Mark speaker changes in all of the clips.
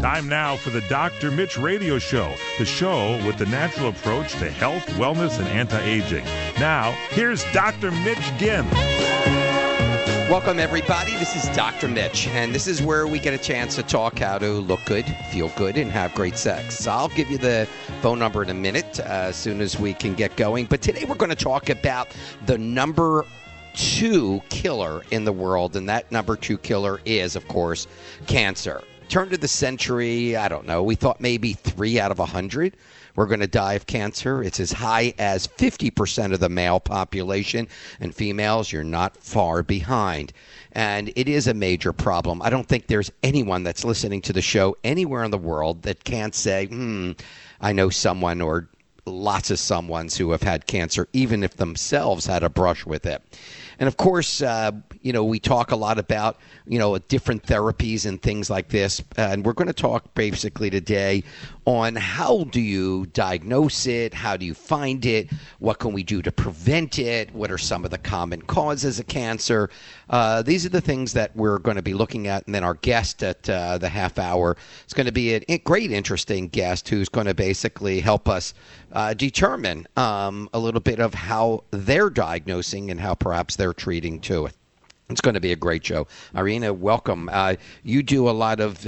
Speaker 1: Time now for the Dr. Mitch Radio Show, the show with the natural approach to health, wellness, and anti-aging. Now, here's Dr. Mitch Ginn.
Speaker 2: Welcome, everybody. This is Dr. Mitch, and this is where we get a chance to talk how to look good, feel good, and have great sex. So I'll give you the phone number in a minute as soon as we can get going. But today we're going to talk about the number 2 killer in the world, and that number 2 killer is, of course, cancer. Turn to the century, I don't know, we thought maybe 3 out of 100 were going to die of cancer. It's as high as 50% of the male population, and females, you're not far behind. And it is a major problem. I don't think there's anyone that's listening to the show anywhere in the world that can't say, I know someone or lots of someones who have had cancer, even if themselves had a brush with it. And of course, we talk a lot about, different therapies and things like this. And we're going to talk basically today on how do you diagnose it? How do you find it? What can we do to prevent it? What are some of the common causes of cancer? These are the things that we're going to be looking at. And then our guest at the half hour is going to be a great, interesting guest who's going to basically help us determine a little bit of how they're diagnosing and how perhaps they're treating to it. It's going to be a great show. Irina, welcome. You do a lot of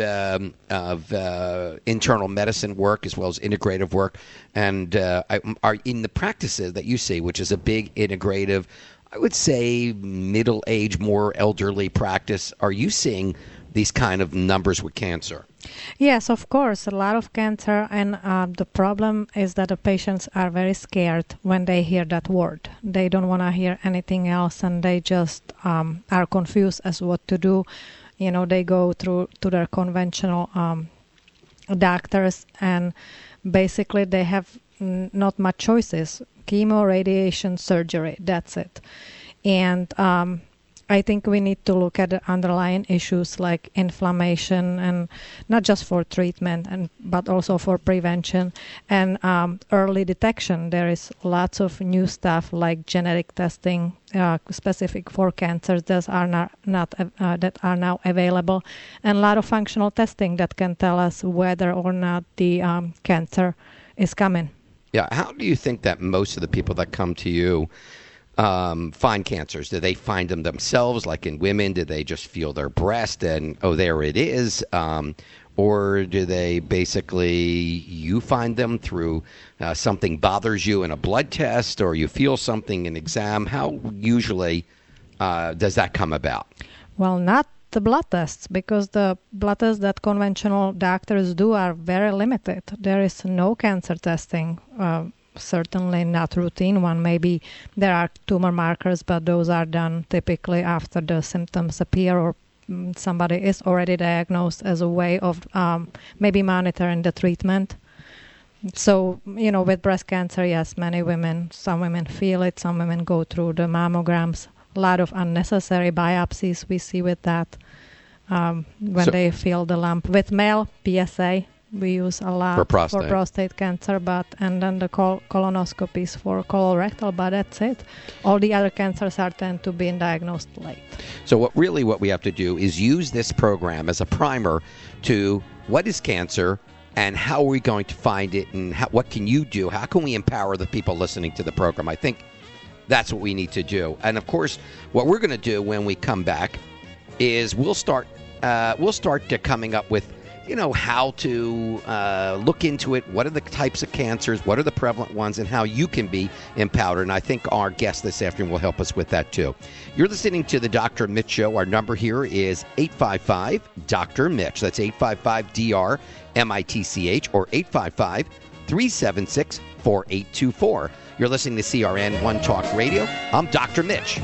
Speaker 2: internal medicine work as well as integrative work, and are in the practices that you see, which is a big integrative, I would say middle-aged, more elderly practice. Are you seeing these kind of numbers with cancer?
Speaker 3: Yes, of course, a lot of cancer, and the problem is that the patients are very scared when they hear that word. They don't want to hear anything else, and they just are confused as what to do. They go to their conventional doctors, and basically they have not much choices. Chemo, radiation, surgery, that's it. And I think we need to look at the underlying issues like inflammation, and not just for treatment, but also for prevention and early detection. There is lots of new stuff like genetic testing specific for cancers that are that are now available, and a lot of functional testing that can tell us whether or not the cancer is coming.
Speaker 2: Yeah, how do you think that most of the people that come to you find cancers? Do they find them themselves, like in women? Do they just feel their breast and, oh, there it is? Or do they basically, you find them through something bothers you in a blood test, or you feel something in exam? How usually does that come about?
Speaker 3: Well, not the blood tests, because the blood tests that conventional doctors do are very limited. There is no cancer testing. Certainly not routine one. Maybe there are tumor markers, but those are done typically after the symptoms appear or somebody is already diagnosed, as a way of maybe monitoring the treatment. So, with breast cancer, yes, some women feel it, some women go through the mammograms. A lot of unnecessary biopsies we see with that when they feel the lump. With male, PSA. We use a lot for prostate cancer, and then the colonoscopies for colorectal, but that's it. All the other cancers tend to be diagnosed late.
Speaker 2: So what we have to do is use this program as a primer to what is cancer and how are we going to find it, and what can you do? How can we empower the people listening to the program? I think that's what we need to do. And of course, what we're going to do when we come back is we'll start coming up with how to look into it, what are the types of cancers, what are the prevalent ones, and how you can be empowered. And I think our guest this afternoon will help us with that, too. You're listening to the Dr. Mitch Show. Our number here is 855-DR-MITCH. That's 855-DR-MITCH or 855-376-4824. You're listening to CRN One Talk Radio. I'm Dr. Mitch.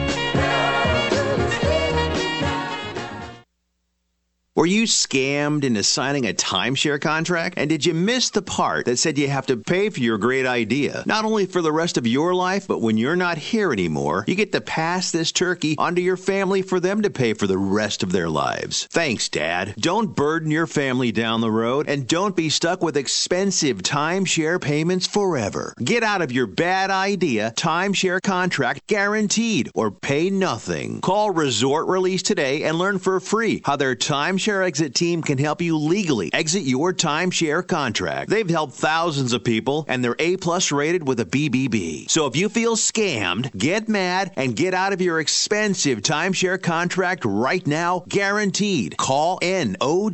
Speaker 4: Were you scammed into signing a timeshare contract? And did you miss the part that said you have to pay for your great idea? Not only for the rest of your life, but when you're not here anymore, you get to pass this turkey onto your family for them to pay for the rest of their lives. Thanks, Dad. Don't burden your family down the road, and don't be stuck with expensive timeshare payments forever. Get out of your bad idea timeshare contract guaranteed, or pay nothing. Call Resort Release today and learn for free how their timeshare Timeshare Exit team can help you legally exit your timeshare contract. They've helped thousands of people, and they're A-plus rated with a BBB. So if you feel scammed, get mad and get out of your expensive timeshare contract right now, guaranteed. Call NOW.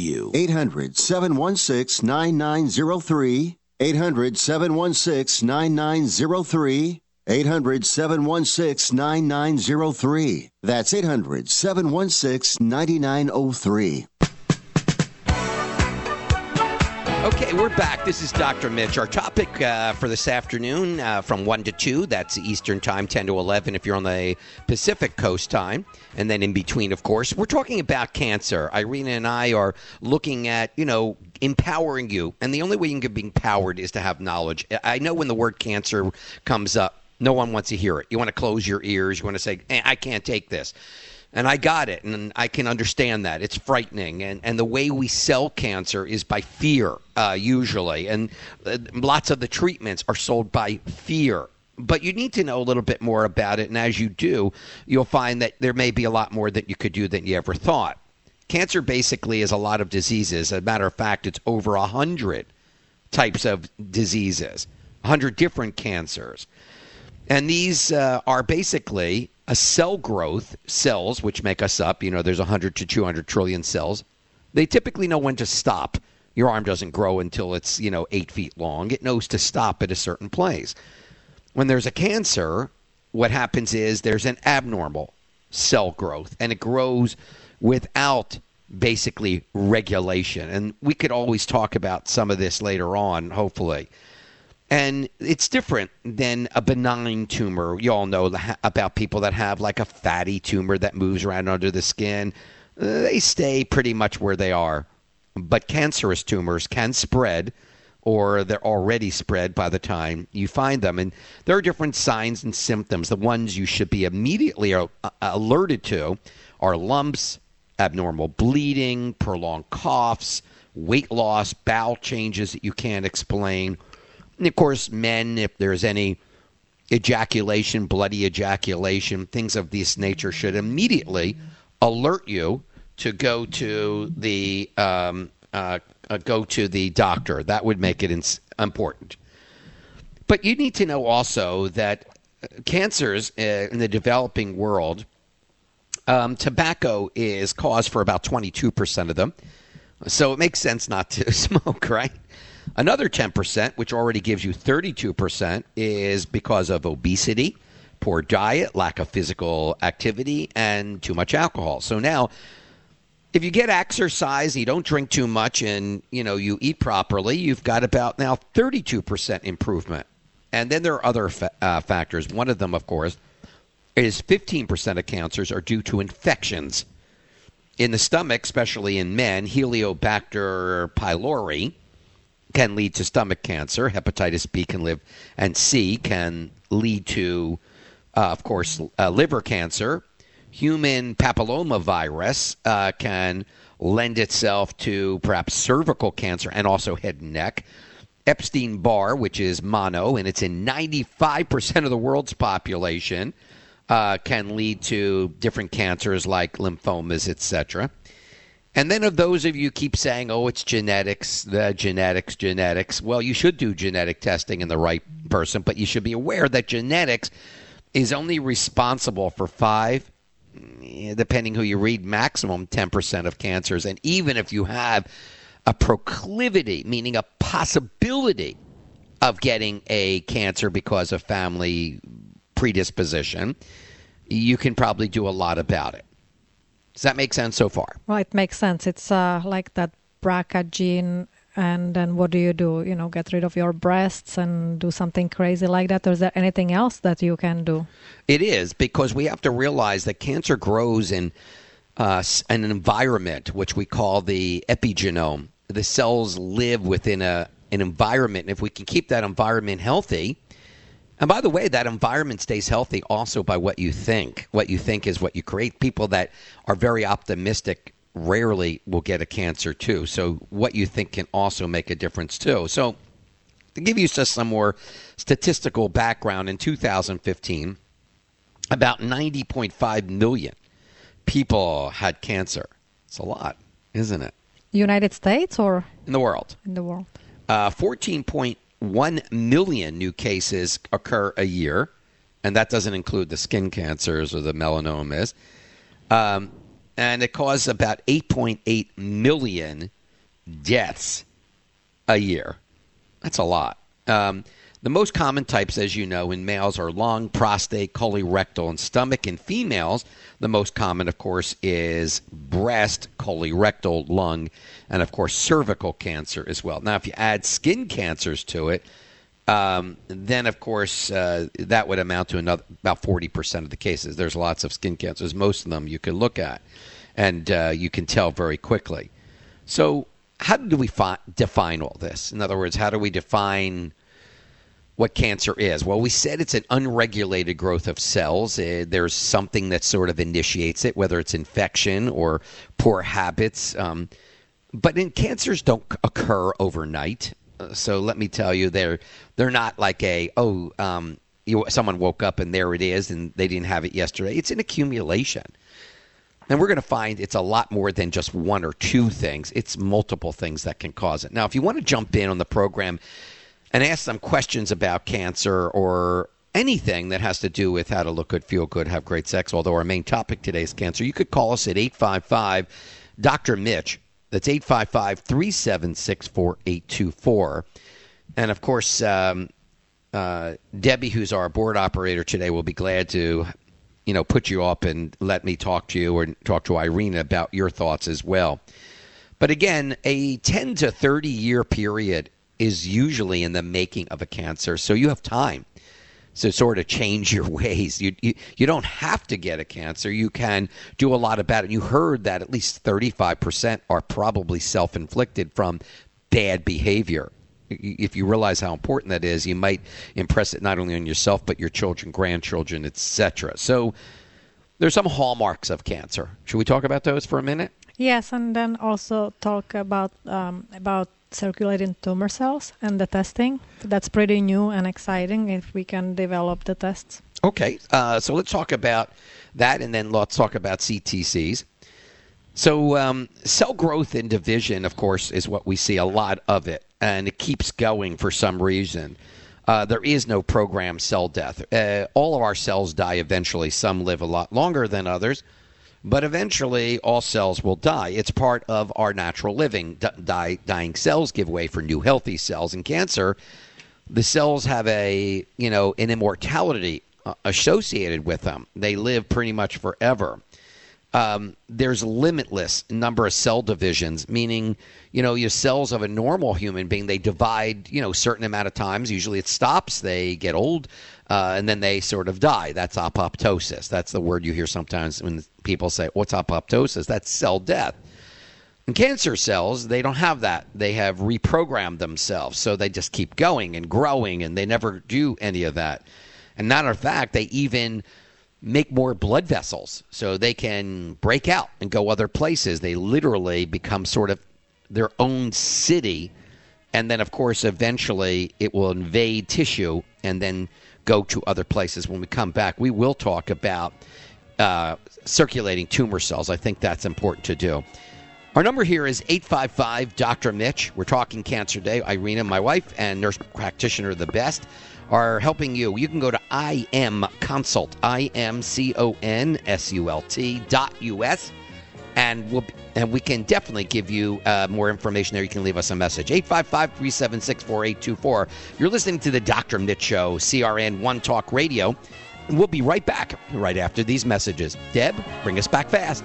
Speaker 5: 800-716-9903. 800-716-9903. 800-716-9903. That's 800-716-9903.
Speaker 2: Okay, we're back. This is Dr. Mitch. Our topic for this afternoon from 1 to 2, that's Eastern Time, 10 to 11 if you're on the Pacific Coast time. And then in between, of course, we're talking about cancer. Irina and I are looking at, empowering you. And the only way you can be empowered is to have knowledge. I know when the word cancer comes up, no one wants to hear it. You want to close your ears. You want to say, I can't take this. And I got it, and I can understand that. It's frightening. And the way we sell cancer is by fear, usually. And lots of the treatments are sold by fear. But you need to know a little bit more about it. And as you do, you'll find that there may be a lot more that you could do than you ever thought. Cancer basically is a lot of diseases. As a matter of fact, it's over 100 types of diseases, 100 different cancers. And these are basically a cell growth, cells, which make us up. There's 100 to 200 trillion cells. They typically know when to stop. Your arm doesn't grow until it's, 8 feet long. It knows to stop at a certain place. When there's a cancer, what happens is there's an abnormal cell growth, and it grows without basically regulation. And we could always talk about some of this later on, hopefully. And it's different than a benign tumor. You all know about people that have like a fatty tumor that moves around under the skin. They stay pretty much where they are. But cancerous tumors can spread, or they're already spread by the time you find them. And there are different signs and symptoms. The ones you should be immediately alerted to are lumps, abnormal bleeding, prolonged coughs, weight loss, bowel changes that you can't explain. And, of course, men, if there's any ejaculation, bloody ejaculation, things of this nature should immediately alert you to go to the doctor. That would make it important. But you need to know also that cancers in the developing world, tobacco is cause for about 22% of them. So it makes sense not to smoke, right? Another 10%, which already gives you 32%, is because of obesity, poor diet, lack of physical activity, and too much alcohol. So now, if you get exercise, you don't drink too much, and you eat properly, you've got about now 32% improvement. And then there are other factors. One of them, of course, is 15% of cancers are due to infections. In the stomach, especially in men, Helicobacter pylori can lead to stomach cancer. Hepatitis B can live, and C can lead to, of course, liver cancer. Human papillomavirus can lend itself to perhaps cervical cancer and also head and neck. Epstein-Barr, which is mono, and it's in 95% of the world's population, can lead to different cancers like lymphomas, etc. And then of those of you keep saying, it's genetics, genetics. Well, you should do genetic testing in the right person, but you should be aware that genetics is only responsible for 5, depending who you read, maximum 10% of cancers. And even if you have a proclivity, meaning a possibility of getting a cancer because of family predisposition, you can probably do a lot about it. Does that make sense so far?
Speaker 3: Well, it makes sense. It's like that BRCA gene, and then what do? Get rid of your breasts and do something crazy like that? Or is there anything else that you can do?
Speaker 2: It is, because we have to realize that cancer grows in an environment, which we call the epigenome. The cells live within an environment, and if we can keep that environment healthy, and by the way, that environment stays healthy also by what you think. What you think is what you create. People that are very optimistic rarely will get a cancer too. So what you think can also make a difference too. So to give you just some more statistical background, in 2015, about 90.5 million people had cancer. It's a lot. isn't it?
Speaker 3: United States or
Speaker 2: In the world.
Speaker 3: in the world?
Speaker 2: 14.1 million new cases occur a year, and that doesn't include the skin cancers or the melanomas. And it causes about 8.8 million deaths a year. That's a lot. The most common types, as you know, in males are lung, prostate, colorectal, and stomach. In females, the most common, of course, is breast, colorectal, lung, and, of course, cervical cancer as well. Now, if you add skin cancers to it, then, of course, that would amount to about 40% of the cases. There's lots of skin cancers. Most of them you can look at, and you can tell very quickly. So how do we define all this? In other words, how do we define what cancer is? Well, we said it's an unregulated growth of cells. There's something that sort of initiates it, whether it's infection or poor habits. But cancers don't occur overnight. So let me tell you, they're not like someone woke up and there it is and they didn't have it yesterday. It's an accumulation. And we're going to find it's a lot more than just one or two things. It's multiple things that can cause it. Now, if you want to jump in on the program and ask some questions about cancer or anything that has to do with how to look good, feel good, have great sex, although our main topic today is cancer, you could call us at 855-Dr. That's 855-376-4824. And, of course, Debbie, who's our board operator today, will be glad to, put you up and let me talk to you or talk to Irina about your thoughts as well. But, again, a 10 to 30-year period is usually in the making of a cancer, so you have time to sort of change your ways. You don't have to get a cancer. You can do a lot about it. You heard that at least 35% are probably self-inflicted from bad behavior. If you realize how important that is, you might impress it not only on yourself but your children, grandchildren, etc. So there's some hallmarks of cancer. Should we talk about those for a minute?
Speaker 3: Yes, and then also talk about circulating tumor cells and the testing. That's pretty new and exciting if we can develop the tests.
Speaker 2: Okay, so let's talk about that, and then let's talk about CTCs. So cell growth and division, of course, is what we see a lot of it, and it keeps going for some reason. There is no programmed cell death. All of our cells die eventually. Some live a lot longer than others. But eventually, all cells will die. It's part of our natural living. Dying cells give way for new healthy cells. In cancer, the cells have an immortality associated with them. They live pretty much forever. There's a limitless number of cell divisions, meaning, your cells of a normal human being, they divide, a certain amount of times. Usually it stops. They get old. And then they sort of die. That's apoptosis. That's the word you hear sometimes when people say, what's apoptosis? That's cell death. In cancer cells, they don't have that. They have reprogrammed themselves, so they just keep going and growing, and they never do any of that. And matter of fact, they even make more blood vessels, so they can break out and go other places. They literally become sort of their own city, and then, of course, eventually it will invade tissue and then go to other places. When we come back, we will talk about circulating tumor cells. I think that's important to do. Our number here is 855-Dr. Mitch. We're talking Cancer Day. Irina, my wife, and nurse practitioner, the best, are helping you. You can go to IMConsult, IMConsult.us, and we can definitely give you more information there. You can leave us a message. 855-376-4824. You're listening to the Dr. Mitch Show, CRN One Talk Radio. And we'll be right back right after these messages. Deb, bring us back fast.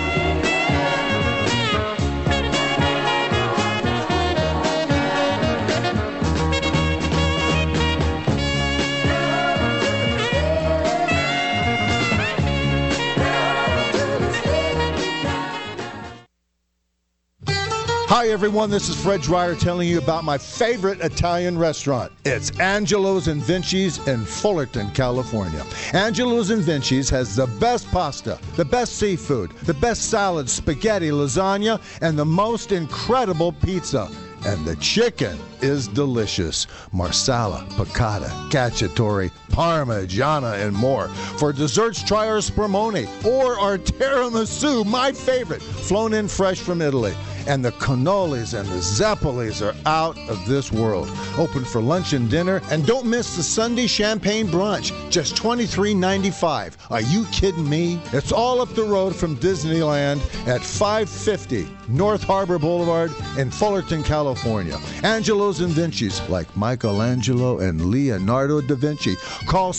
Speaker 6: Hi, everyone. This is Fred Dreyer telling you about my favorite Italian restaurant. It's Angelo's and Vinci's in Fullerton, California. Angelo's and Vinci's has the best pasta, the best seafood, the best salads, spaghetti, lasagna, and the most incredible pizza. and the chicken is delicious. Marsala, piccata, cacciatore, parmigiana, and more. For desserts, try our spumoni or our tiramisu, my favorite, flown in fresh from Italy. And the cannolis and the zeppolis are out of this world. Open for lunch and dinner. And don't miss the Sunday champagne brunch. Just $23.95. Are you kidding me? It's all up the road from Disneyland at 550 North Harbor Boulevard in Fullerton, California. Angelo's and Vinci's, like Michelangelo and Leonardo da Vinci. Call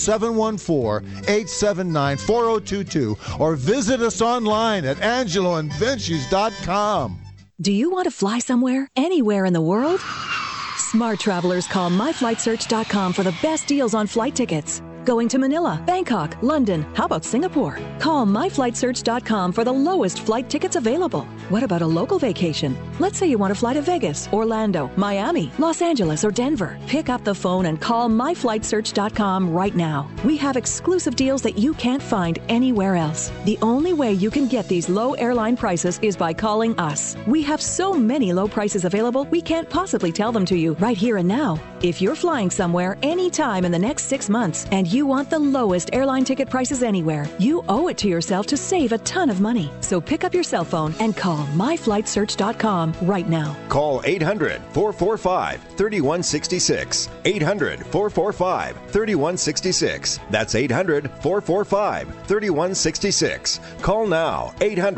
Speaker 6: 714-879-4022 or visit us online at angeloandvincis.com.
Speaker 7: Do you want to fly somewhere, anywhere in the world? Smart travelers call myflightsearch.com for the best deals on flight tickets. Going to Manila, Bangkok, London, how about Singapore? Call myflightsearch.com for the lowest flight tickets available. What about a local vacation? Let's say you want to fly to Vegas, Orlando, Miami, Los Angeles, or Denver. Pick up the phone and call myflightsearch.com right now. We have exclusive deals that you can't find anywhere else. The only way you can get these low airline prices is by calling us. We have so many low prices available, we can't possibly tell them to you right here and now. If you're flying somewhere anytime in the next 6 months and you want the lowest airline ticket prices anywhere, you owe it to yourself to save a ton of money. So pick up your cell phone and call myflightsearch.com right now.
Speaker 8: Call 800-445-3166. 800-445-3166. That's 800-445-3166. Call now.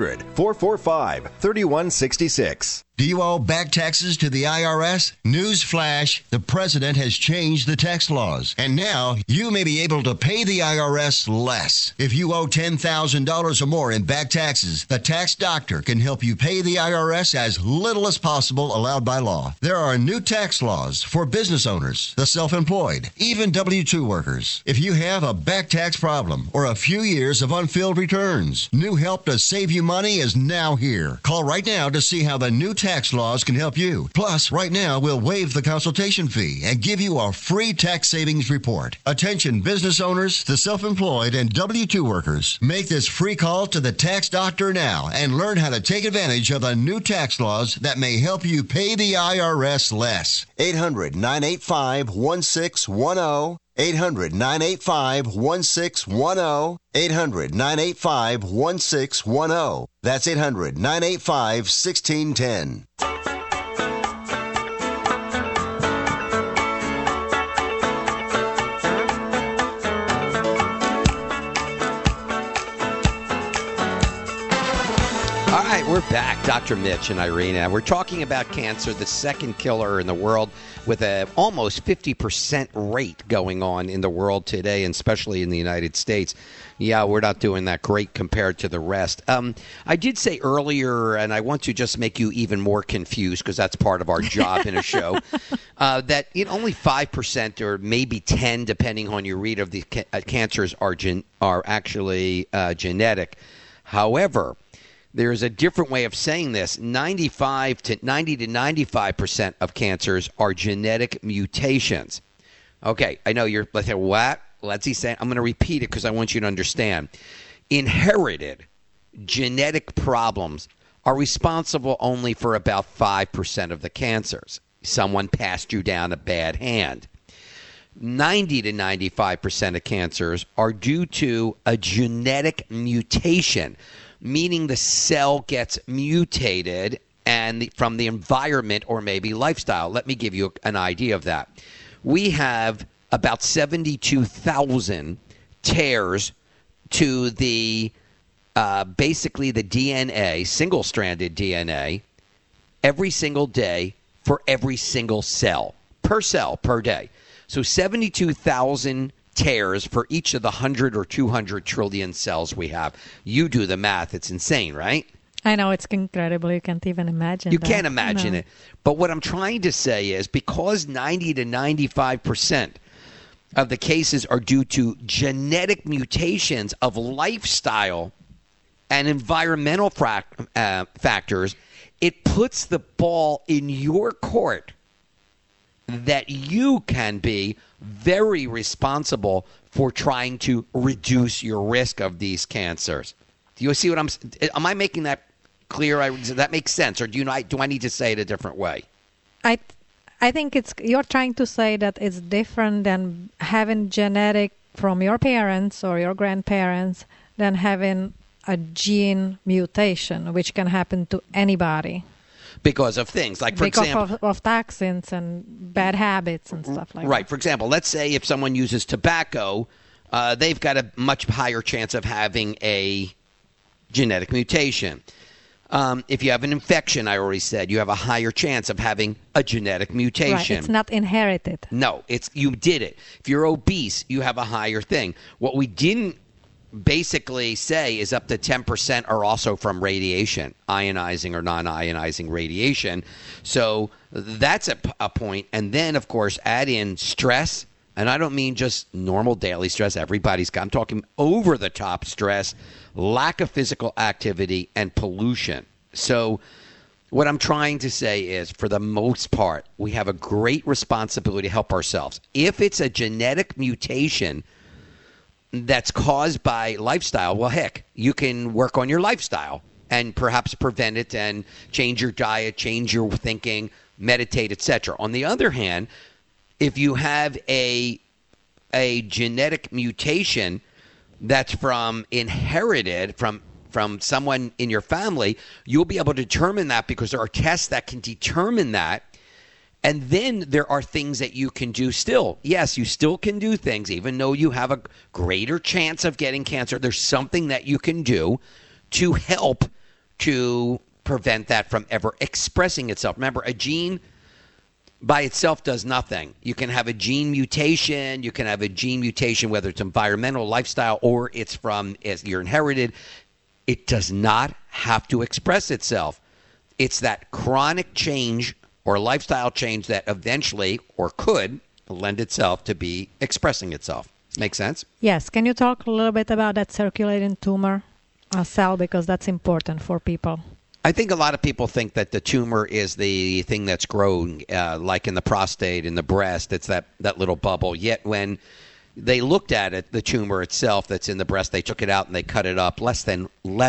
Speaker 8: 800-445-3166.
Speaker 9: Do you owe back taxes to the IRS? Newsflash, the president has changed the tax laws, and now you may be able to pay the IRS less. If you owe $10,000 or more in back taxes, the tax doctor can help you pay the IRS as little as possible allowed by law. There are new tax laws for business owners, the self-employed, even W-2 workers. If you have a back tax problem or a few years of unfilled returns, new help to save you money is now here. Call right now to see how the new tax laws can help you. Plus, right now, we'll waive the consultation fee and give you a free tax savings report. Attention business owners, the self-employed, and W-2 workers. Make this free call to the tax doctor now and learn how to take advantage of the new tax laws that may help you pay the IRS less. 800-985-1610. 800-985-1610. 800-985-1610. That's 800-985-1610.
Speaker 2: All right, we're back. Dr. Mitch and Irina. We're talking about cancer, the second killer in the world, with a almost 50% rate going on in the world today, and especially in the United States. Yeah, we're not doing that great compared to the rest. I did say earlier, and I want to just make you even more confused because that's part of our job in a show, that only 5% or maybe 10, depending on your read of the cancers, are actually genetic. However, there's a different way of saying this. 90 to 95% of cancers are genetic mutations. Okay, I know you're like, what? Let's see. I'm going to repeat it because I want you to understand. Inherited genetic problems are responsible only for about 5% of the cancers. Someone passed you down a bad hand. 90 to 95% of cancers are due to a genetic mutation, meaning the cell gets mutated and from the environment or maybe lifestyle. Let me give you an idea of that. We have about 72,000 tears to the basically the DNA, single-stranded DNA, every single day for every single cell per day. So 72,000 tears for each of the 100 or 200 trillion cells we have. You do the math. It's insane, right?
Speaker 3: I know, it's incredible. You can't even imagine
Speaker 2: You
Speaker 3: that.
Speaker 2: can't imagine it. But what I'm trying to say is because 90 to 95% of the cases are due to genetic mutations of lifestyle and environmental factors, it puts the ball in your court that you can be very responsible for trying to reduce your risk of these cancers. Do you see what am I making that clear? Does that make sense, or do I need to say it a different way?
Speaker 3: I think you're trying to say that it's different than having genetic from your parents or your grandparents than having a gene mutation, which can happen to anybody.
Speaker 2: Because of things like, for example,
Speaker 3: because of toxins and bad habits and stuff like that.
Speaker 2: Right. For example, let's say if someone uses tobacco, they've got a much higher chance of having a genetic mutation. If you have an infection, I already said, you have a higher chance of having a genetic mutation.
Speaker 3: Right. It's not inherited.
Speaker 2: No, you did it. If you're obese, you have a higher thing. What we didn't basically say is up to 10% are also from radiation, ionizing or non-ionizing radiation. So that's a point. And then, of course, add in stress. And I don't mean just normal daily stress. I'm talking over-the-top stress, lack of physical activity, and pollution. So what I'm trying to say is, for the most part, we have a great responsibility to help ourselves. If it's a genetic mutation that's caused by lifestyle, well, heck, you can work on your lifestyle and perhaps prevent it and change your diet, change your thinking, meditate, etc. On the other hand, if you have a genetic mutation that's inherited from someone in your family, you'll be able to determine that because there are tests that can determine that. And then there are things that you can do still. Yes, you still can do things, even though you have a greater chance of getting cancer. There's something that you can do to help to prevent that from ever expressing itself. Remember, a gene by itself does nothing. You can have a gene mutation. You can have a gene mutation, whether it's environmental, lifestyle, or it's you're inherited. It does not have to express itself. It's that chronic change or lifestyle change that eventually or could lend itself to be expressing itself. Make sense?
Speaker 3: Yes. Can you talk a little bit about that circulating tumor cell, because that's important for people?
Speaker 2: I think a lot of people think that the tumor is the thing that's growing, like in the prostate, in the breast. It's that little bubble. Yet when they looked at it, the tumor itself that's in the breast, they took it out and they cut it up. Less than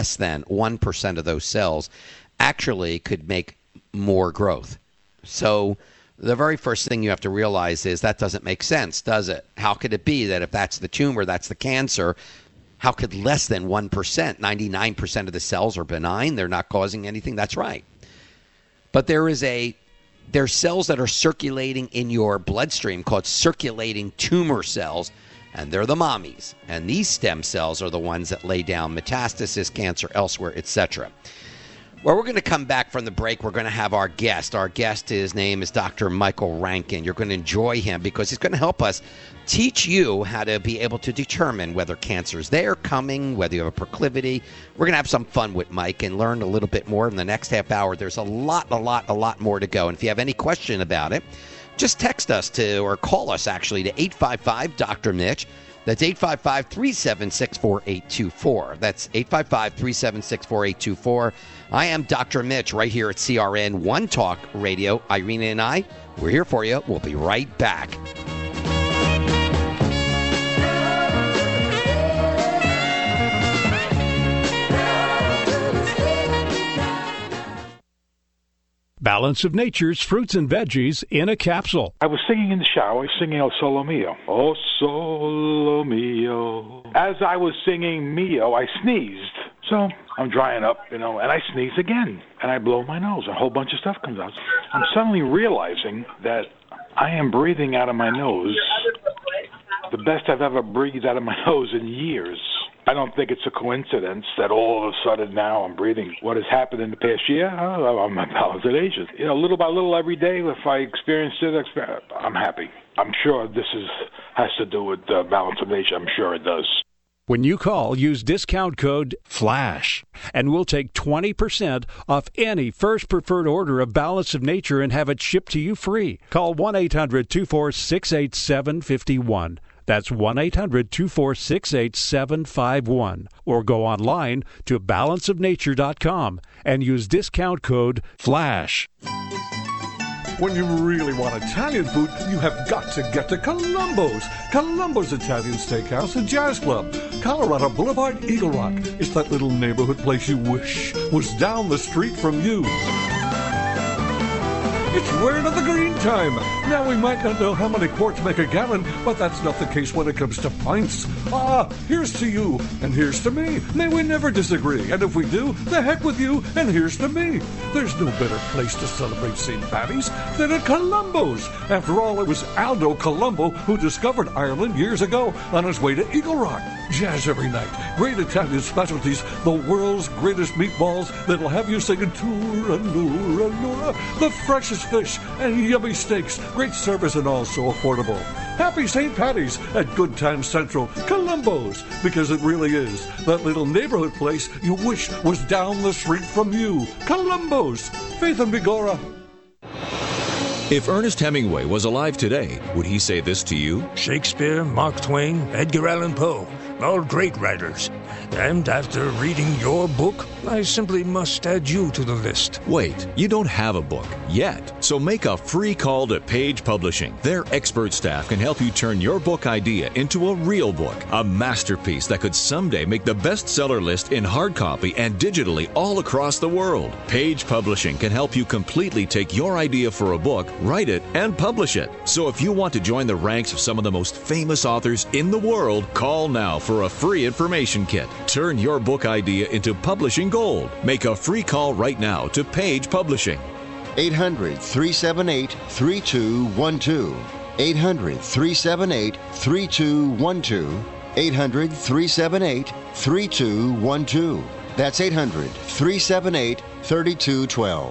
Speaker 2: 1% of those cells actually could make more growth. So the very first thing you have to realize is that doesn't make sense, does it? How could it be that if that's the tumor, that's the cancer, how could less than 1%, 99% of the cells are benign, they're not causing anything? That's right. But there's cells that are circulating in your bloodstream called circulating tumor cells, and they're the mommies. And these stem cells are the ones that lay down metastasis, cancer elsewhere, etc. Well, we're going to come back from the break. We're going to have our guest. Our guest, his name is Dr. Michael Rankin. You're going to enjoy him because he's going to help us teach you how to be able to determine whether cancer is there, coming, whether you have a proclivity. We're going to have some fun with Mike and learn a little bit more in the next half hour. There's a lot more to go. And if you have any question about it, just text us or call us, actually, to 855-DR-MITCH. That's 855-376-4824. That's 855-376-4824. I am Dr. Mitch right here at CRN One Talk Radio. Irina and I, we're here for you. We'll be right back.
Speaker 10: Balance of Nature's fruits and veggies in a capsule.
Speaker 11: I was singing in the shower, singing El Solo Mio. Oh, Solo Mio. As I was singing Mio, I sneezed. So I'm drying up, and I sneeze again. And I blow my nose. A whole bunch of stuff comes out. I'm suddenly realizing that I am breathing out of my nose the best I've ever breathed out of my nose in years. I don't think it's a coincidence that all of a sudden now I'm breathing. What has happened in the past year? I'm a balance of Asia. Little by little every day, if I experience it, I'm happy. I'm sure this has to do with balance of Asia. I'm sure it does.
Speaker 10: When you call, use discount code FLASH, and we'll take 20% off any first preferred order of Balance of Nature and have it shipped to you free. Call 1-800-246-8751. That's 1-800-246-8751. Or go online to balanceofnature.com and use discount code FLASH.
Speaker 12: When you really want Italian food, you have got to get to Columbo's. Columbo's Italian Steakhouse and Jazz Club. Colorado Boulevard, Eagle Rock. It's that little neighborhood place you wish was down the street from you. It's wearing of the green time. Now, we might not know how many quarts make a gallon, but that's not the case when it comes to pints. Here's to you, and here's to me. May we never disagree, and if we do, the heck with you, and here's to me. There's no better place to celebrate St. Paddy's than at Columbo's. After all, it was Aldo Colombo who discovered Ireland years ago on his way to Eagle Rock. Jazz every night, great Italian specialties, the world's greatest meatballs that'll have you singing Tura, the freshest fish and yummy steaks, great service and also affordable. Happy St. Paddy's at Good Times Central, Columbo's, because it really is that little neighborhood place you wish was down the street from you. Columbo's, Faith and Bigora.
Speaker 13: If Ernest Hemingway was alive today, would he say this to you?
Speaker 14: Shakespeare, Mark Twain, Edgar Allan Poe, all great writers. And after reading your book, I simply must add you to the list.
Speaker 13: Wait, you don't have a book yet. So make a free call to Page Publishing. Their expert staff can help you turn your book idea into a real book, a masterpiece that could someday make the bestseller list in hard copy and digitally all across the world. Page Publishing can help you completely take your idea for a book, write it, and publish it. So if you want to join the ranks of some of the most famous authors in the world, call now for a free information kit. Turn your book idea into publishing gold. Make a free call right now to Page Publishing.
Speaker 9: 800-378-3212. 800-378-3212. 800-378-3212. That's 800-378-3212.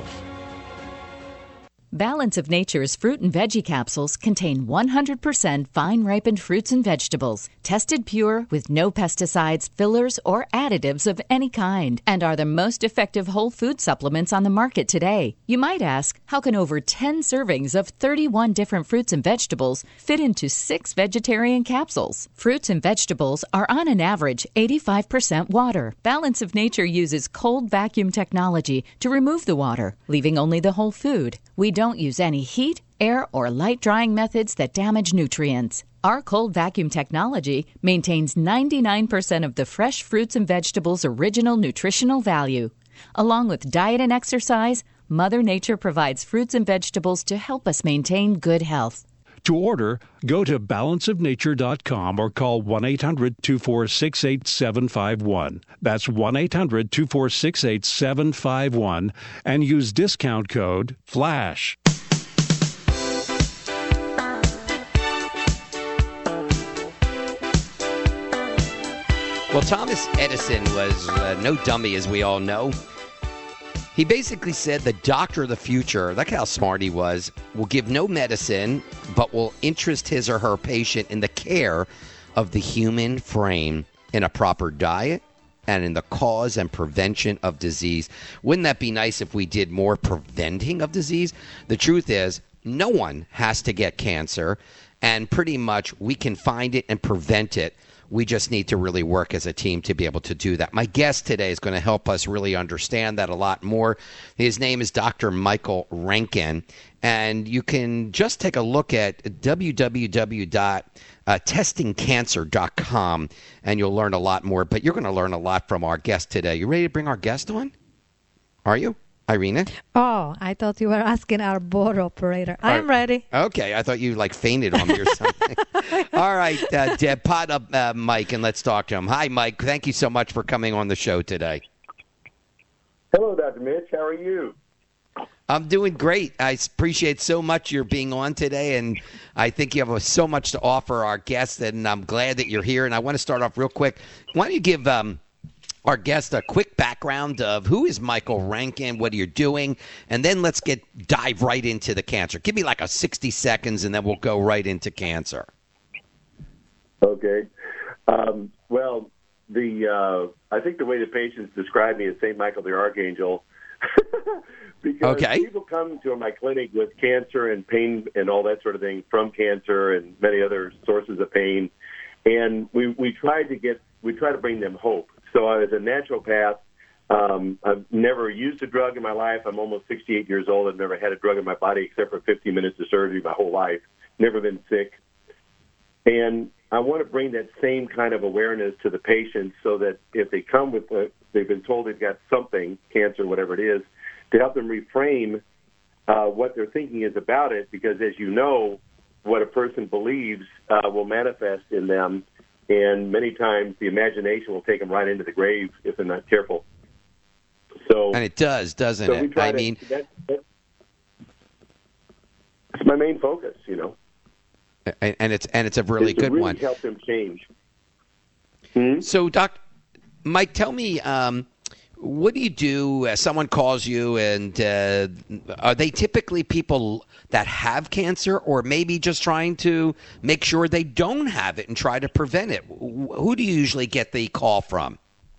Speaker 15: Balance of Nature's fruit and veggie capsules contain 100% fine-ripened fruits and vegetables, tested pure with no pesticides, fillers, or additives of any kind, and are the most effective whole food supplements on the market today. You might ask, how can over 10 servings of 31 different fruits and vegetables fit into 6 vegetarian capsules? Fruits and vegetables are on an average 85% water. Balance of Nature uses cold vacuum technology to remove the water, leaving only the whole food. We don't use any heat, air, or light drying methods that damage nutrients. Our cold vacuum technology maintains 99% of the fresh fruits and vegetables' original nutritional value. Along with diet and exercise, Mother Nature provides fruits and vegetables to help us maintain good health.
Speaker 10: To order, go to balanceofnature.com or call 1-800-246-8751. That's 1-800-246-8751 and use discount code FLASH.
Speaker 2: Well, Thomas Edison was no dummy, as we all know. He basically said the doctor of the future, look how smart he was, will give no medicine, but will interest his or her patient in the care of the human frame in a proper diet and in the cause and prevention of disease. Wouldn't that be nice if we did more preventing of disease? The truth is, no one has to get cancer, and pretty much we can find it and prevent it. We just need to really work as a team to be able to do that. My guest today is going to help us really understand that a lot more. His name is Dr. Michael Rankin, and you can just take a look at www.testingcancer.com, and you'll learn a lot more. But you're going to learn a lot from our guest today. You ready to bring our guest on? Are you? Irina?
Speaker 3: Oh, I thought you were asking our board operator. I'm ready.
Speaker 2: Okay, I thought you fainted on me or something. All right, Deb, pot up Mike and let's talk to him. Hi, Mike. Thank you so much for coming on the show today.
Speaker 16: Hello, Dr. Mitch. How are you?
Speaker 2: I'm doing great. I appreciate so much your being on today, and I think you have so much to offer our guests, and I'm glad that you're here. And I want to start off real quick. Why don't you give our guest a quick background of who is Michael Rankin, what are you doing, and then let's dive right into the cancer. Give me like a 60 seconds, and then we'll go right into cancer.
Speaker 16: Okay. Well, I think the way the patients describe me is St. Michael the Archangel. Because people come to my clinic with cancer and pain and all that sort of thing from cancer and many other sources of pain, and we try to bring them hope. So as a naturopath, I've never used a drug in my life. I'm almost 68 years old. I've never had a drug in my body except for 15 minutes of surgery my whole life. Never been sick. And I want to bring that same kind of awareness to the patients so that if they come they've been told they've got something, cancer, whatever it is, to help them reframe what their thinking is about it, because as you know, what a person believes will manifest in them, and many times the imagination will take them right into the grave if they're not careful. So,
Speaker 2: and it does, doesn't it? I mean,
Speaker 16: it's my main focus, you know.
Speaker 2: And it's a really good one.
Speaker 16: Help them change.
Speaker 2: So, Mike, tell me, what do you do? Someone calls you, and are they typically people that have cancer, or maybe just trying to make sure they don't have it and try to prevent it? Who do you usually get the call from?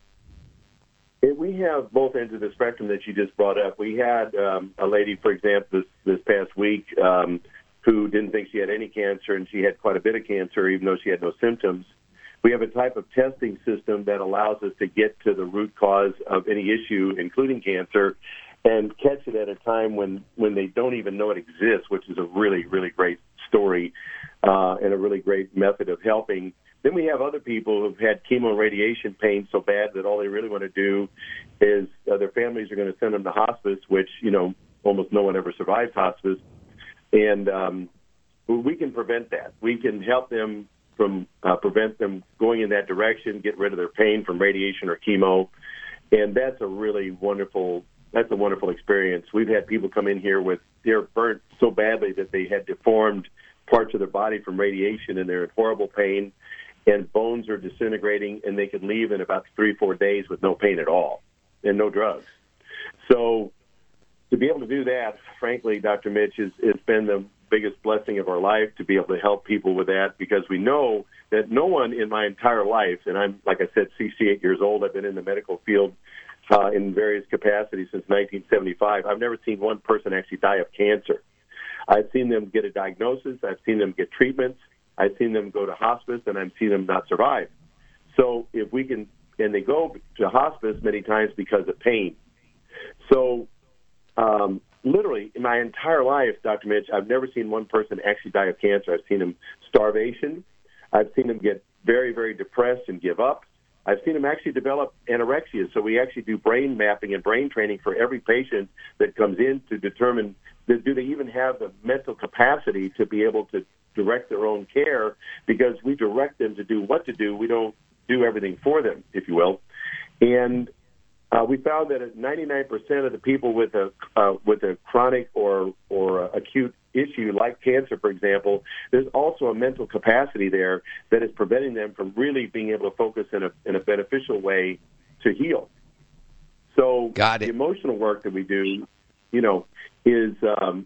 Speaker 16: We have both ends of the spectrum that you just brought up. We had a lady, for example, this past week who didn't think she had any cancer, and she had quite a bit of cancer, even though she had no symptoms. We have a type of testing system that allows us to get to the root cause of any issue, including cancer, and catch it at a time when they don't even know it exists, which is a really, really great story and a really great method of helping. Then we have other people who've had chemo and radiation pain so bad that all they really want to do is their families are going to send them to hospice, which, you know, almost no one ever survives hospice. And we can prevent that. We can help them from prevent them going in that direction, get rid of their pain from radiation or chemo. And that's a really wonderful experience. We've had people come in here they're burnt so badly that they had deformed parts of their body from radiation, and they're in horrible pain, and bones are disintegrating, and they can leave in about 3-4 days with no pain at all and no drugs. So to be able to do that, frankly, Dr. Mitch, it's been the biggest blessing of our life to be able to help people with that, because we know that no one in my entire life, and I'm, like I said, 68 years old, I've been in the medical field in various capacities since 1975. I've never seen one person actually die of cancer. I've seen them get a diagnosis. I've seen them get treatments. I've seen them go to hospice, and I've seen them not survive. So if we can, and they go to hospice many times because of pain. So literally, in my entire life, Dr. Mitch, I've never seen one person actually die of cancer. I've seen them starvation. I've seen them get very, very depressed and give up. I've seen them actually develop anorexia. So we actually do brain mapping and brain training for every patient that comes in to determine, do they even have the mental capacity to be able to direct their own care, because we direct them to do what to do. We don't do everything for them, if you will. And we found that 99% of the people with a chronic or acute issue like cancer, for example, there's also a mental capacity there that is preventing them from really being able to focus in a beneficial way to heal. So the emotional work that we do, you know, is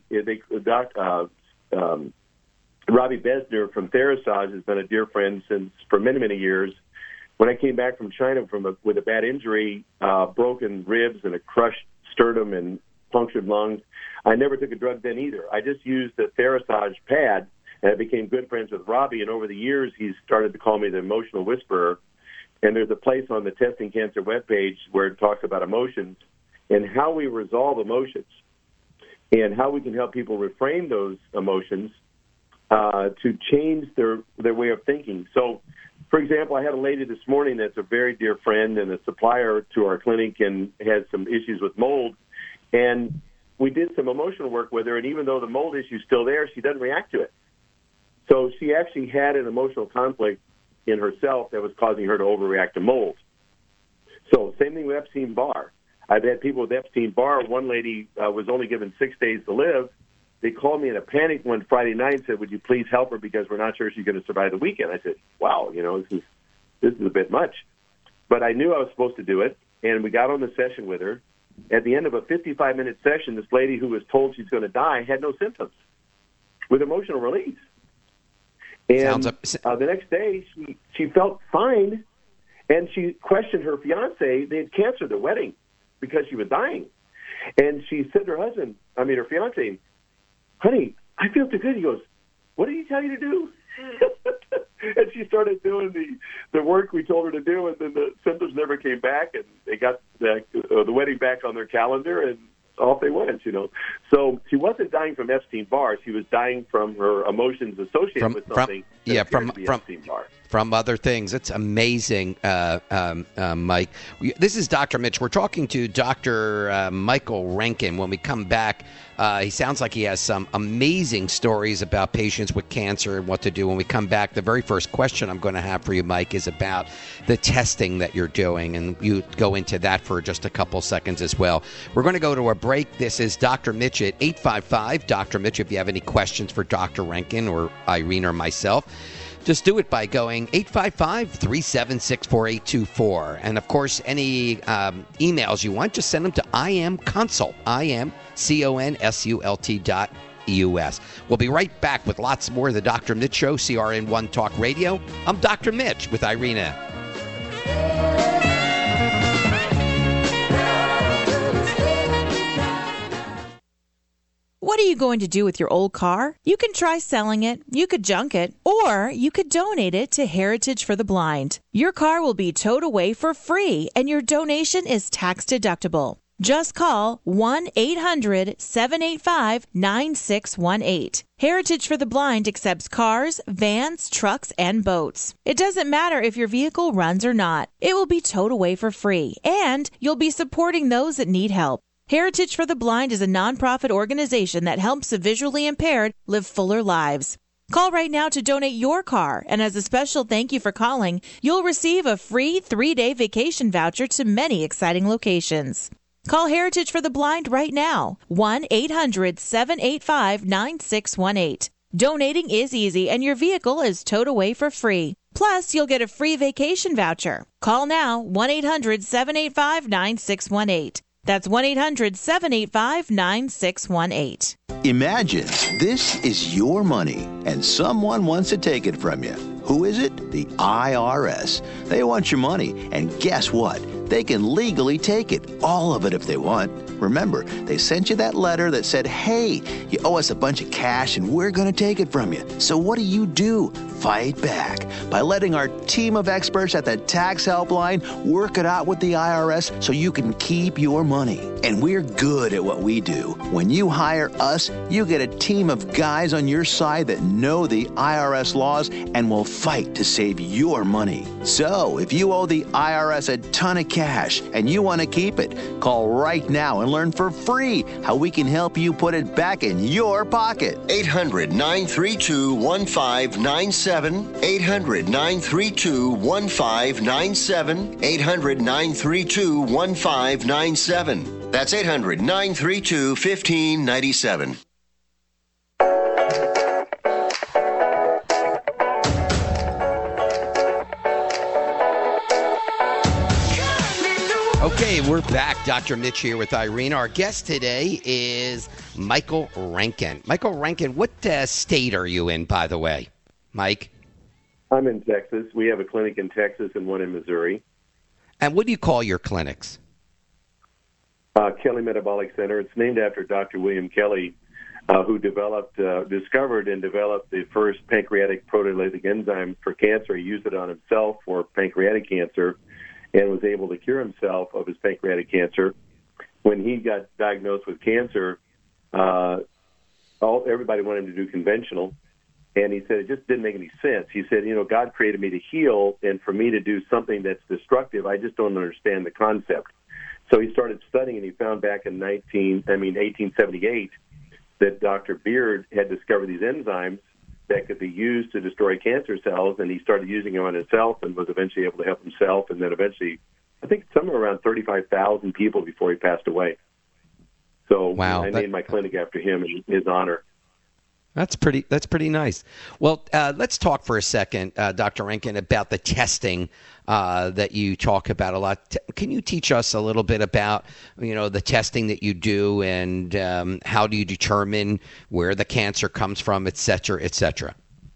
Speaker 16: Robbie Besner from Therasage has been a dear friend for many, many years. When I came back from China with a bad injury, broken ribs and a crushed sternum and punctured lungs, I never took a drug then either. I just used the Therasage pad, and I became good friends with Robbie. And over the years, he's started to call me the emotional whisperer. And there's a place on the Testing Cancer webpage where it talks about emotions and how we resolve emotions and how we can help people reframe those emotions to change their way of thinking. So, for example, I had a lady this morning that's a very dear friend and a supplier to our clinic and has some issues with mold. And we did some emotional work with her, and even though the mold issue is still there, she doesn't react to it. So she actually had an emotional conflict in herself that was causing her to overreact to mold. So same thing with Epstein-Barr. I've had people with Epstein-Barr. One lady was only given 6 days to live. They called me in a panic one Friday night and said, would you please help her because we're not sure she's going to survive the weekend. I said, wow, you know, this is a bit much. But I knew I was supposed to do it, and we got on the session with her. At the end of a 55-minute session, this lady who was told she's going to die had no symptoms with emotional release. And the next day, she felt fine, and she questioned her fiance. They had canceled their wedding because she was dying. And she said to her fiance, honey, I feel too good. He goes, what did he tell you to do? And she started doing the work we told her to do, and then the symptoms never came back, and they got the wedding back on their calendar, and off they went, you know. So she wasn't dying from Epstein-Barr. She was dying from her emotions associated with something. Epstein-Barr.
Speaker 2: from other things. It's amazing, Mike. This is Dr. Mitch. We're talking to Dr. Michael Rankin. When we come back, he sounds like he has some amazing stories about patients with cancer and what to do. When we come back, the very first question I'm going to have for you, Mike, is about the testing that you're doing, and you go into that for just a couple seconds as well. We're going to go to a break. This is Dr. Mitch at 855 Dr. Mitch. If you have any questions for Dr. Rankin or Irene or myself, just do it by going 855-376-4824. And, of course, any emails you want, just send them to imconsult, imconsult.eus. We'll be right back with lots more of the Dr. Mitch Show, CRN1 Talk Radio. I'm Dr. Mitch with Irina.
Speaker 17: What are you going to do with your old car? You can try selling it, you could junk it, or you could donate it to Heritage for the Blind. Your car will be towed away for free, and your donation is tax deductible. Just call 1-800-785-9618. Heritage for the Blind accepts cars, vans, trucks, and boats. It doesn't matter if your vehicle runs or not. It will be towed away for free, and you'll be supporting those that need help. Heritage for the Blind is a nonprofit organization that helps the visually impaired live fuller lives. Call right now to donate your car, and as a special thank you for calling, you'll receive a free 3-day vacation voucher to many exciting locations. Call Heritage for the Blind right now, 1-800-785-9618. Donating is easy, and your vehicle is towed away for free. Plus, you'll get a free vacation voucher. Call now, 1-800-785-9618. That's 1-800-785-9618.
Speaker 4: Imagine this is your money and someone wants to take it from you. Who is it? The IRS. They want your money, and guess what? They can legally take it, all of it if they want. Remember, they sent you that letter that said, hey, you owe us a bunch of cash and we're going to take it from you. So what do? Fight back by letting our team of experts at the Tax Helpline work it out with the IRS so you can keep your money. And we're good at what we do. When you hire us, you get a team of guys on your side that know the IRS laws and will fight to save your money. So if you owe the IRS a ton of cash and you want to keep it, call right now and learn for free how we can help you put it back in your pocket.
Speaker 9: 800-932-1597. 800-932-1597. 800-932-1597. That's 800-932-1597.
Speaker 2: Okay, we're back. Dr. Mitch here with Irene. Our guest today is Michael Rankin. Michael Rankin, what state are you in, by the way, Mike?
Speaker 16: I'm in Texas. We have a clinic in Texas and one in Missouri.
Speaker 2: And what do you call your clinics?
Speaker 16: Kelly Metabolic Center. It's named after Dr. William Kelly, who discovered and developed the first pancreatic proteolytic enzyme for cancer. He used it on himself for pancreatic cancer and was able to cure himself of his pancreatic cancer. When he got diagnosed with cancer, everybody wanted him to do conventional, and he said it just didn't make any sense. He said, God created me to heal, and for me to do something that's destructive, I just don't understand the concept. So he started studying, and he found back in 1878 that Dr. Beard had discovered these enzymes that could be used to destroy cancer cells, and he started using them on himself and was eventually able to help himself, and then eventually, I think somewhere around 35,000 people before he passed away. So wow, I named my clinic after him in his honor.
Speaker 2: That's pretty nice. Well, let's talk for a second, Dr. Rankin, about the testing that you talk about a lot. Can you teach us a little bit about, the testing that you do and how do you determine where the cancer comes from, et cetera, et cetera?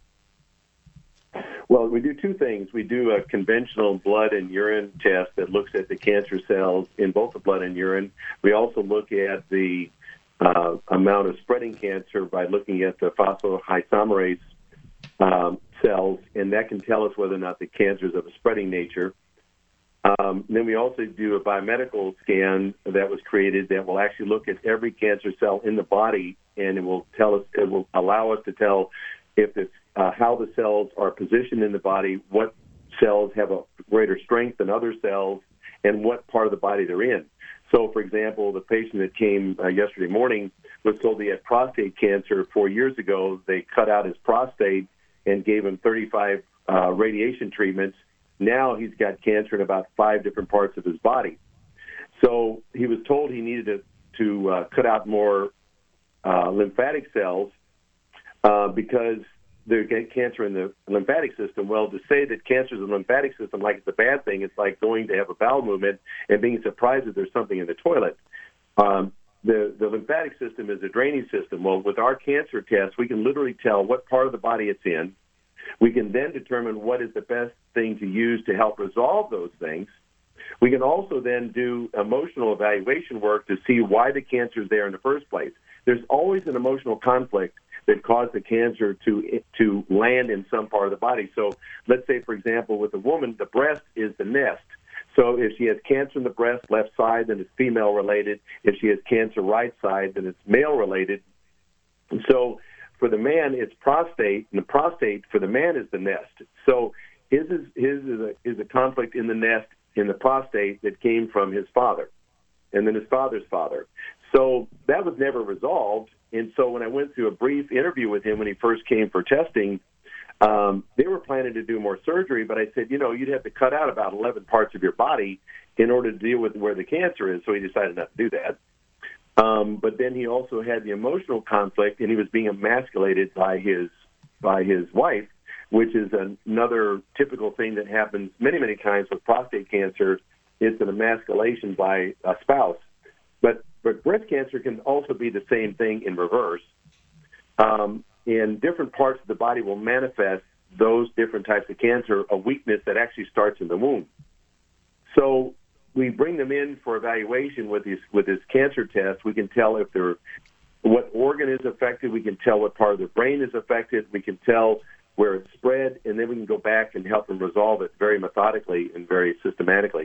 Speaker 16: Well, we do two things. We do a conventional blood and urine test that looks at the cancer cells in both the blood and urine. We also look at the amount of spreading cancer by looking at the phosphoisomerase cells, and that can tell us whether or not the cancer is of a spreading nature. Then we also do a biomedical scan that was created that will actually look at every cancer cell in the body, and it will allow us to tell if it's how the cells are positioned in the body, what cells have a greater strength than other cells, and what part of the body they're in. So, for example, the patient that came yesterday morning was told he had prostate cancer 4 years ago. They cut out his prostate and gave him 35 radiation treatments. Now he's got cancer in about 5 different parts of his body. So he was told he needed to cut out more lymphatic cells because they get cancer in the lymphatic system. Well, to say that cancer is in the lymphatic system like it's a bad thing, it's like going to have a bowel movement and being surprised that there's something in the toilet. The lymphatic system is a drainage system. Well, with our cancer test, we can literally tell what part of the body it's in. We can then determine what is the best thing to use to help resolve those things. We can also then do emotional evaluation work to see why the cancer is there in the first place. There's always an emotional conflict that caused the cancer to land in some part of the body. So let's say, for example, with a woman, the breast is the nest. So if she has cancer in the breast, left side, then it's female-related. If she has cancer right side, then it's male-related. And so for the man, it's prostate, and the prostate for the man is the nest. So his is a conflict in the nest in the prostate that came from his father, and then his father's father. So that was never resolved. And so when I went through a brief interview with him when he first came for testing, they were planning to do more surgery, but I said, you'd have to cut out about 11 parts of your body in order to deal with where the cancer is. So he decided not to do that. But then he also had the emotional conflict, and he was being emasculated by his wife, which is another typical thing that happens many, many times with prostate cancer. It's an emasculation by a spouse. But breast cancer can also be the same thing in reverse. And different parts of the body will manifest those different types of cancer, a weakness that actually starts in the womb. So we bring them in for evaluation with this cancer test. We can tell what organ is affected. We can tell what part of the brain is affected. We can tell where it's spread, and then we can go back and help them resolve it very methodically and very systematically.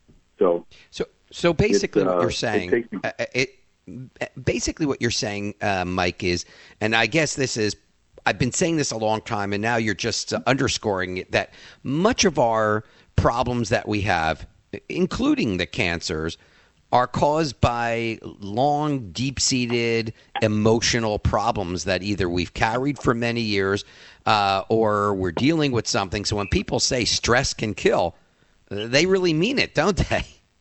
Speaker 2: So basically, what you're saying, basically what you're saying, Mike, is, and I guess this is, I've been saying this a long time, and now you're just underscoring it, that much of our problems that we have, including the cancers, are caused by long, deep-seated emotional problems that either we've carried for many years or we're dealing with something. So when people say stress can kill, they really mean it, don't they?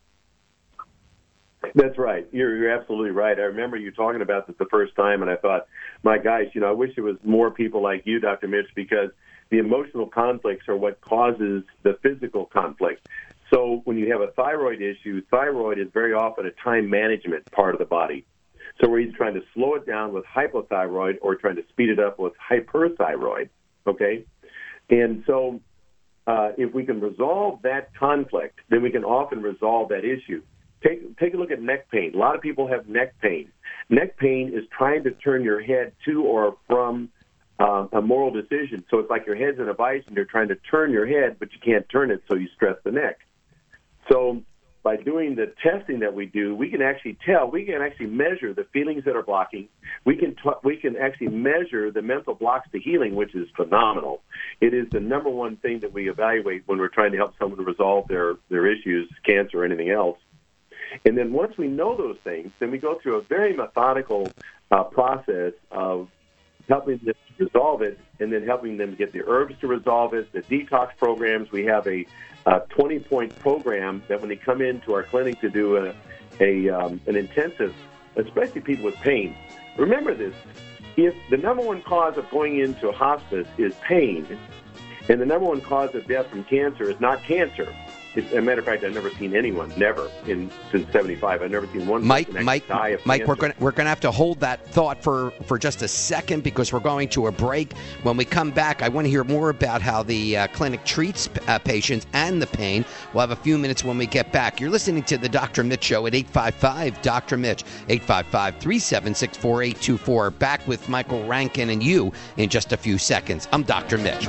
Speaker 16: That's right. You're absolutely right. I remember you talking about this the first time, and I thought, my gosh, I wish there was more people like you, Dr. Mitch, because the emotional conflicts are what causes the physical conflict. So when you have a thyroid issue, thyroid is very often a time management part of the body. So we're either trying to slow it down with hypothyroid or trying to speed it up with hyperthyroid, okay? And so if we can resolve that conflict, then we can often resolve that issue. Take a look at neck pain. A lot of people have neck pain. Neck pain is trying to turn your head to or from a moral decision. So it's like your head's in a vice and you're trying to turn your head, but you can't turn it, so you stress the neck. So by doing the testing that we do, we can actually measure the feelings that are blocking. We can actually measure the mental blocks to healing, which is phenomenal. It is the number one thing that we evaluate when we're trying to help someone resolve their issues, cancer or anything else. And then once we know those things, then we go through a very methodical process of helping them to resolve it and then helping them get the herbs to resolve it, the detox programs. We have a 20-point program that when they come into our clinic to do an intensive, especially people with pain. Remember this, if the number one cause of going into a hospice is pain, and the number one cause of death from cancer is not cancer, as a matter of fact, I've never seen anyone, since 75. I've never seen one
Speaker 2: Mike,
Speaker 16: die of
Speaker 2: Mike,
Speaker 16: cancer.
Speaker 2: we're gonna have to hold that thought for just a second because we're going to a break. When we come back, I want to hear more about how the clinic treats patients and the pain. We'll have a few minutes when we get back. You're listening to the Dr. Mitch Show at 855 Dr. Mitch, 855-376-4824. Back with Michael Rankin and you in just a few seconds. I'm Dr. Mitch.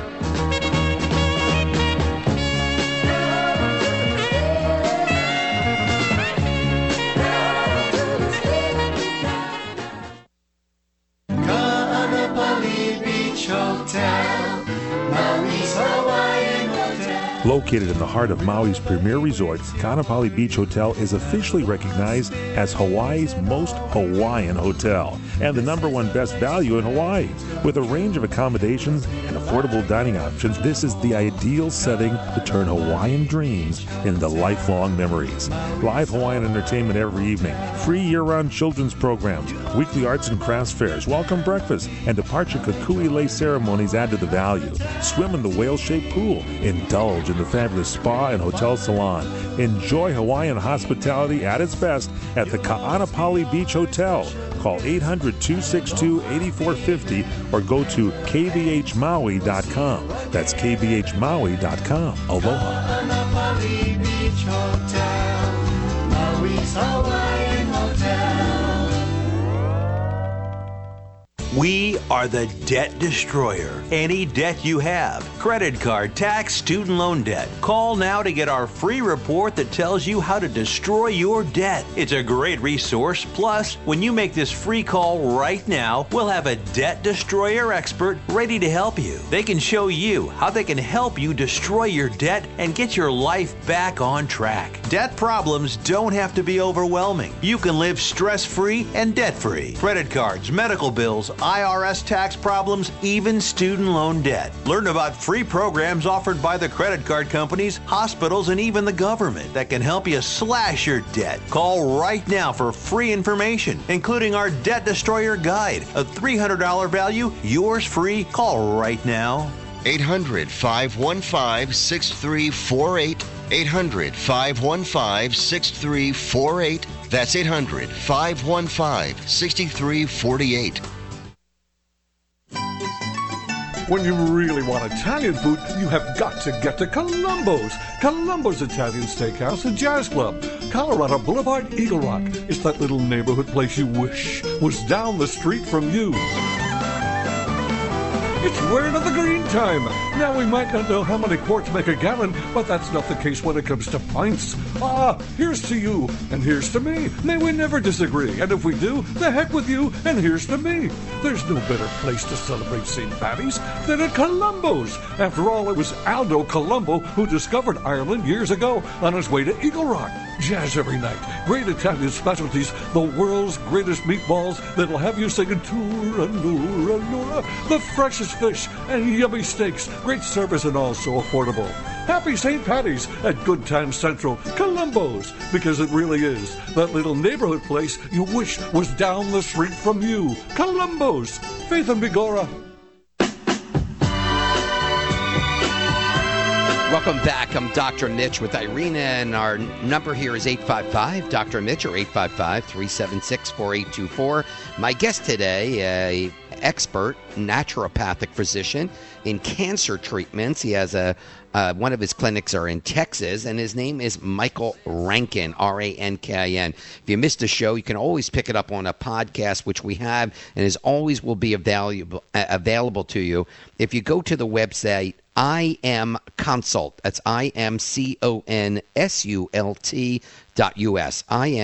Speaker 18: Beach Hotel, Maui's Hawaiian Hotel.
Speaker 1: Located in the heart of Maui's premier resort, Kaanapali Beach Hotel is officially recognized as Hawaii's most Hawaiian hotel and the #1 best value in Hawaii. With a range of accommodations and affordable dining options, this is the ideal setting to turn Hawaiian dreams into lifelong memories. Live Hawaiian entertainment every evening, free year-round children's programs, weekly arts and crafts fairs, welcome breakfast, and departure kukui lei ceremonies add to the value. Swim in the whale-shaped pool, indulge in the fabulous spa and hotel salon. Enjoy Hawaiian hospitality at its best at the Kaanapali Beach Hotel. Call 800-262-8450 or go to kbhmaui.com. That's kbhmaui.com. Aloha.
Speaker 18: Kaanapali Beach Hotel, Maui's Hawaiian Hotel.
Speaker 19: We are the debt destroyer. Any debt you have, credit card, tax, student loan debt, call now to get our free report that tells you how to destroy your debt. It's a great resource. Plus, when you make this free call right now, we'll have a debt destroyer expert ready to help you. They can show you how they can help you destroy your debt and get your life back on track. Debt problems don't have to be overwhelming. You can live stress-free and debt-free. Credit cards, medical bills, IRS tax problems, even student loan debt. Learn about free programs offered by the credit card companies, hospitals, and even the government that can help you slash your debt. Call right now for free information, including our Debt Destroyer Guide, a $300 value, yours free. Call right now.
Speaker 9: 800-515-6348. 800-515-6348. That's 800-515-6348.
Speaker 12: When you really want Italian food, you have got to get to Columbo's. Columbo's Italian Steakhouse and Jazz Club. Colorado Boulevard, Eagle Rock. It's that little neighborhood place you wish was down the street from you. It's word of the green time. Now we might not know how many quarts make a gallon, but that's not the case when it comes to pints. Here's to you, and here's to me. May we never disagree, and if we do, the heck with you, and here's to me. There's no better place to celebrate St. Patty's than at Columbo's. After all, it was Aldo Colombo who discovered Ireland years ago on his way to Eagle Rock. Jazz every night, great Italian specialties, the world's greatest meatballs that'll have you singing Tura, Nura, Nura, the freshest fish and yummy steaks, great service and also affordable. Happy St. Patty's at Good Times Central, Columbo's, because it really is that little neighborhood place you wish was down the street from you. Columbo's, Faith and Bigora.
Speaker 2: Welcome back. I'm Dr. Mitch with Irina, and our number here is 855 Mitch or 855-376-4824. My guest today, an expert naturopathic physician in cancer treatments. He has one of his clinics are in Texas, and his name is Michael Rankin, Rankin. If you missed a show, you can always pick it up on a podcast, which we have, and as always will be available to you. If you go to the website, I Am Consult. That's IamConsult.us.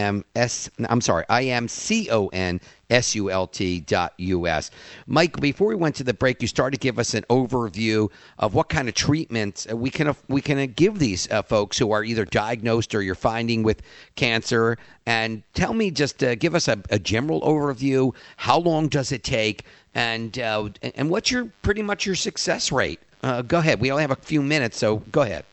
Speaker 2: IamConsult.us. Mike, before we went to the break, you started to give us an overview of what kind of treatments we can give these folks who are either diagnosed or you're finding with cancer. And tell me, just give us a general overview. How long does it take? And what's pretty much your success rate? Go ahead. We only have a few minutes, so go ahead.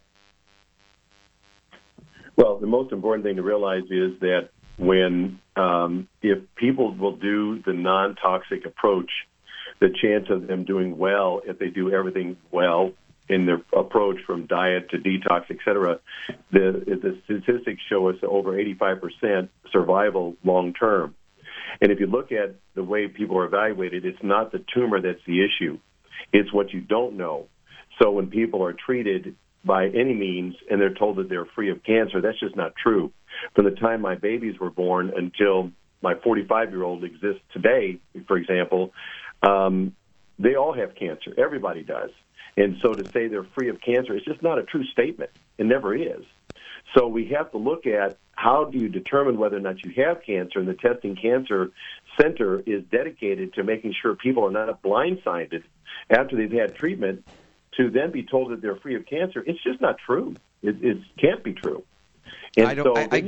Speaker 16: Well, the most important thing to realize is that when if people will do the non-toxic approach, the chance of them doing well, if they do everything well in their approach from diet to detox, et cetera, the statistics show us over 85% survival long term. And if you look at the way people are evaluated, it's not the tumor that's the issue. It's what you don't know. So when people are treated by any means and they're told that they're free of cancer, that's just not true. From the time my babies were born until my 45-year-old exists today, for example, they all have cancer. Everybody does. And so to say they're free of cancer is just not a true statement. It never is. So we have to look at how do you determine whether or not you have cancer, and the Testing Cancer center is dedicated to making sure people are not blindsided after they've had treatment to then be told that they're free of cancer. It's just not true. It can't be true. And I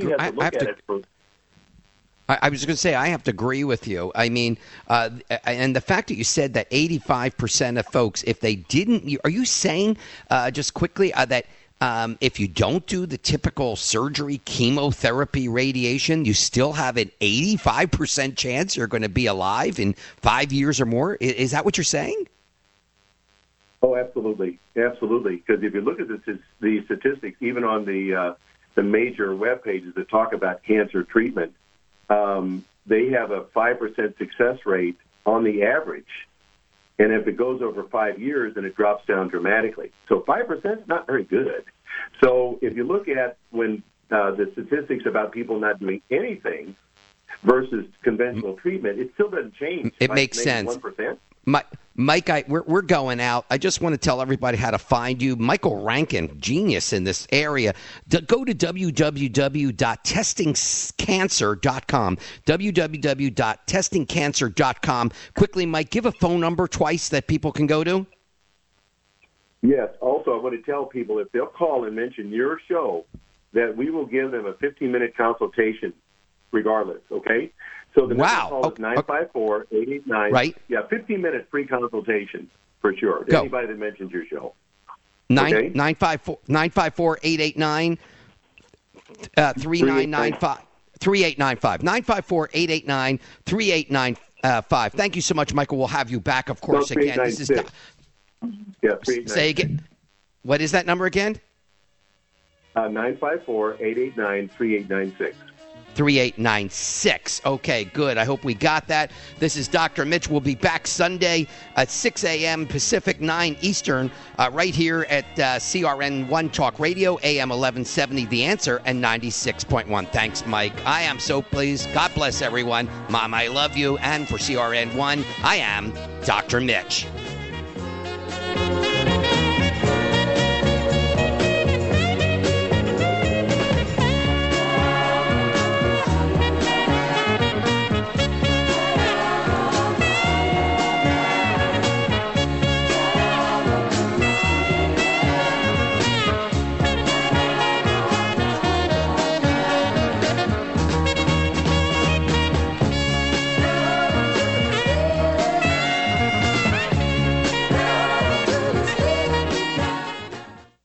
Speaker 2: was going to say, I have to agree with you. I mean, and the fact that you said that 85% of folks, if they didn't, are you saying just quickly that if you don't do the typical surgery, chemotherapy, radiation, you still have an 85% chance you're going to be alive in 5 years or more? Is that what you're saying?
Speaker 16: Oh, absolutely. Absolutely. Because if you look at the statistics, even on the major web pages that talk about cancer treatment, they have a 5% success rate on the average. And if it goes over 5 years, then it drops down dramatically. So 5% is not very good. So if you look at when the statistics about people not doing anything versus conventional treatment, it still doesn't change.
Speaker 2: It makes sense.
Speaker 16: 1%.
Speaker 2: Mike, we're going out. I just want to tell everybody how to find you. Michael Rankin, genius in this area. Go to www.testingcancer.com, www.testingcancer.com. Quickly, Mike, give a phone number twice that people can go to.
Speaker 16: Yes. Also, I want to tell people if they'll call and mention your show, that we will give them a 15-minute consultation regardless, okay? So the number to call is 954-889.
Speaker 2: Right.
Speaker 16: Yeah, 15-minute free consultation for sure.
Speaker 2: Go.
Speaker 16: Anybody that mentions your show.
Speaker 2: 954-889-3995. 3895. 954-889-3895. Thank you so much, Michael. We'll have you back, of course, again. This is say again. What is that number again?
Speaker 16: 954-889-3896.
Speaker 2: 3896. Okay, good. I hope we got that. This is Dr. Mitch. We'll be back Sunday at 6 a.m. Pacific, 9 Eastern, right here at CRN 1 Talk Radio, AM 1170 The Answer, and 96.1. Thanks, Mike. I am so pleased. God bless everyone. Mom, I love you. And for CRN 1, I am Dr. Mitch.